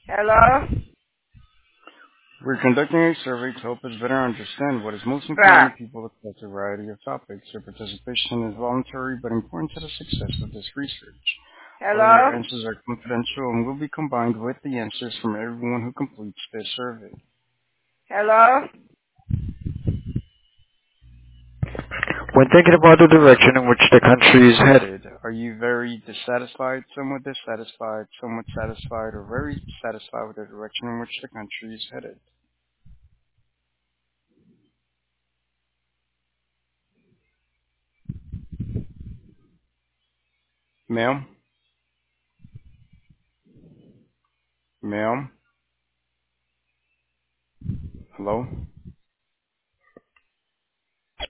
Hello? We're conducting a survey to help us better understand what is most important Right. to people across a variety of topics. Your participation is voluntary but important to the success of this research. All your Hello? answers are confidential and will be combined with the answers from everyone who completes this survey. Hello? When thinking about the direction in which the country is headed, are you very dissatisfied, somewhat dissatisfied, somewhat satisfied, or very satisfied with the direction in which the country is headed? Ma'am? Ma'am? Hello?